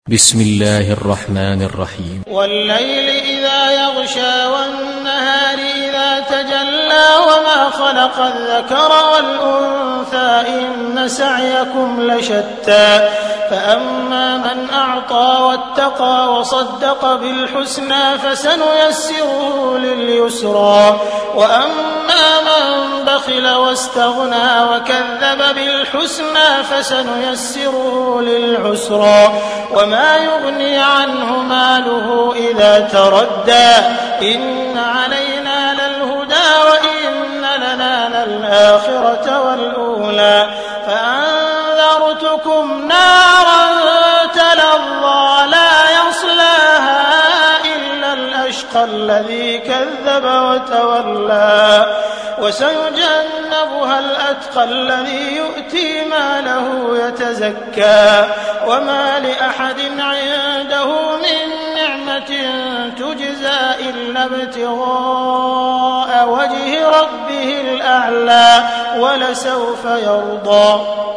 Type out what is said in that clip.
بسم الله الرحمن الرحيم والليل إذا يغشى والنهار إذا تجلى وما خلق الذكر والأنثى إن سعيكم لشتى فأما من أعطى واتقى وصدق بالحسنى فسنيسره لليسرى وأما من بخل واستغنى وكذب بالحسنى فسنيسره للعسرى وما يغني عنه ماله إذا تردى إن علينا للهدى وإن لنا للآخرة والأولى فأنذرتكم نارا تلظى لا يصلاها إلا الأشقى الذي كذب وتولى وسيجنبها الأتقى الذي يؤتي ماله يتزكى وما لأحد عنده من نعمة تجزى إلا ابتغاء وجه ربه الأعلى ولسوف يرضى